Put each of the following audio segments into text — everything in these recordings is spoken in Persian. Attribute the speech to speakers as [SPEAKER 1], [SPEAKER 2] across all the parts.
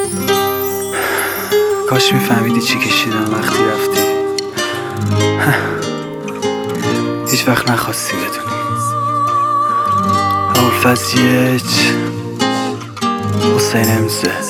[SPEAKER 1] کاش میفهمیدی چی کشیدم وقتی رفتی. هیچ وقت نخواستی بدونی. ابوالفضل حسین امزد،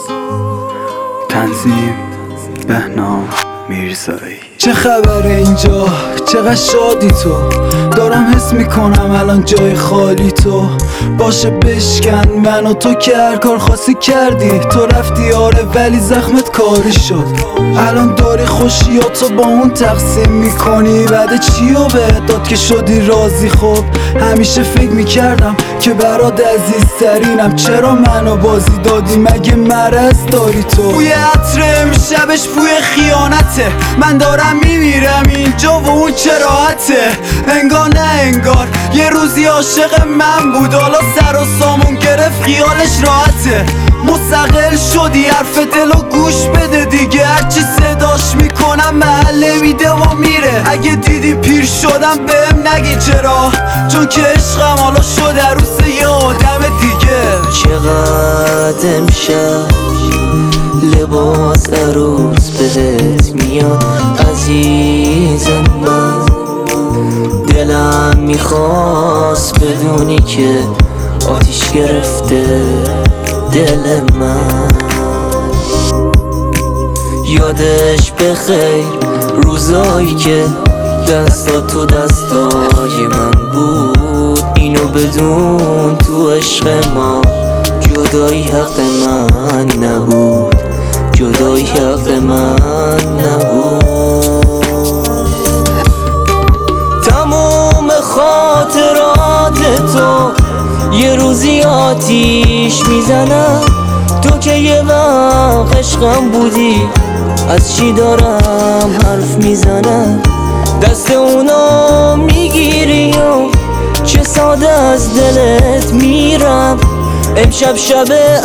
[SPEAKER 1] تنظیم بهنام میرزایی.
[SPEAKER 2] چه خبره اینجا؟ چقدر شادی تو؟ دارم حس میکنم الان جای خالی تو. باشه بشکن من و تو که هر کار خاصی کردی. تو رفتی آره ولی زخمت کاری شد. الان داری خوشیاتو با اون تقسیم میکنی. بعد چیو بهت داد که شدی راضی؟ خب همیشه فکر میکردم که برات عزیزترینم. چرا منو بازی دادی؟ مگه مرض داری تو؟ بوی عطر امشبش بوی خیانته. من دارم میمیرم اینجا و اون چه راحته. انگار نه انگار یه روزی عاشق من بود، حالا سر و سامون گرفت خیالش راحته. مستقل شدی حرف دلو گوش بده دیگه. هرچی صداش میکنم محله میده و میره. اگه دیدی پیر شدم بهم نگی چرا، چون که عشقم حالا شده عروس یه آدم دیگه.
[SPEAKER 3] چقدر امشب لباس عروس بهت میاد عزیزم. من دلم میخواست بدونی که آتیش گرفته دل من. یادش بخیر روزایی که دستا تو دستای من بود. اینو بدون تو عشق ما جدایی حق من نبود. جدایی حق من نبود. تموم خاطرات تو یه روزی آتیش میزنم. تو که یه وقت عشقم بودی، از چی دارم حرف میزنم؟ دست اونا میگیری و چه ساده از دلت میرم. امشب شب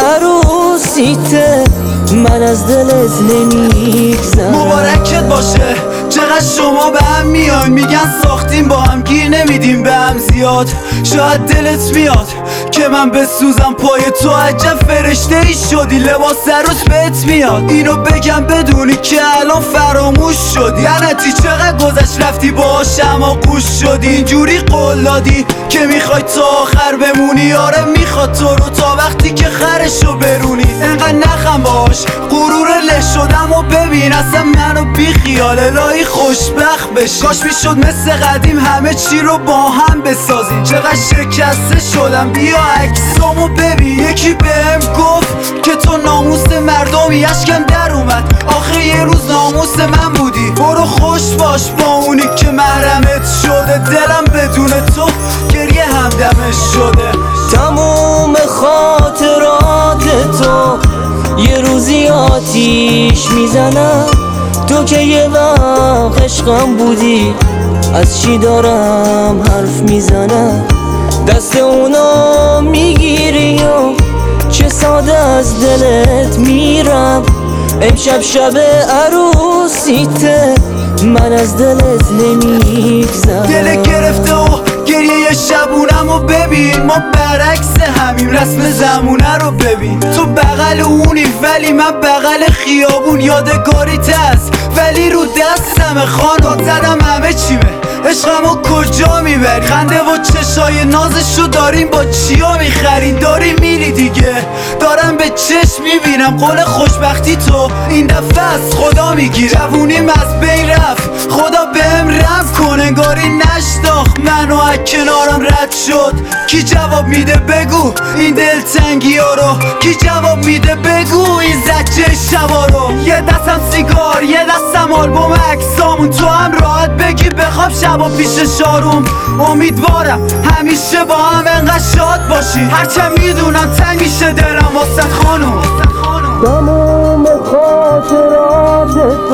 [SPEAKER 3] عروسیته، من از دلت نمیگذرم.
[SPEAKER 2] مبارکت باشه. چقدر شما به هم میان میگن ساختیم با هم گیر نمیدیم به هم زیاد. شاید دلت میاد که من بسوزم پای تو. عجب فرشته ای شدی لباس عروس بهت میاد. اینو بگم بدونی که الان فراموش شدی. لعنتی چقدر گذشت رفتی باهاشم آغوش شدی. اینجوری قول دادی که میخوای تا آخر بمونی. آره میخواد تو رو تا وقتی که خرشو برونی. انقدر نخم باش غرور له شدم و ببین اصلا منو بی خیال الهی خوشبخت بشی. کاش میشد مثل قدیم همه چی رو با هم بسازیم. چقدر شکسته شدم بیا عکسامو ببین. یکی بهم گفت که تو ناموس مردمی. اشکم در اومد آخه یه روز ناموس من بودی. برو خوش باش با اونی که محرمت شده. دلم بدون تو گریه همدمش شده.
[SPEAKER 3] تموم خاطرات تو یه روزی آتیش میزنم. تو که یه وقت عشقم بودی، از چی دارم حرف میزنم؟ دست اونا میگیری و چه ساده از دلت میرم. امشب شب عروسیته، من از دلت نمیگذرم.
[SPEAKER 2] دل گرفته و گریه شبونم و ببین. ما برعکس همیم رسم زمونه رو ببین. تو بغل اونی ولی من بغل خیابون. یادگاریت هست ولی رو دستم خانم. زدم همه چیمه عشقمو کجا میبری؟ خنده و چشای نازشو داریم با چیا میخرین؟ داری میری دیگه دارم به چشم میبینم. قول خوشبختی تو این دفعه از خدا میگیره. جوونیم از بین رفت خدا بهم رحم کن. انگاری نشناخت منو از کنارم رد شد. کی جواب میده بگو این دلتنگی ها رو؟ کی جواب میده بگو این زجه شبا رو؟ یه دستم سیگار یه دستم آلبوم عکسامون. تو هم راحت بگی بخواب شبا پیش شاروم. امیدوارم همیشه با هم انقدر شاد باشی. هرچند میدونم تنگ میشه دلم واسه خانوم.
[SPEAKER 3] تموم خاطرات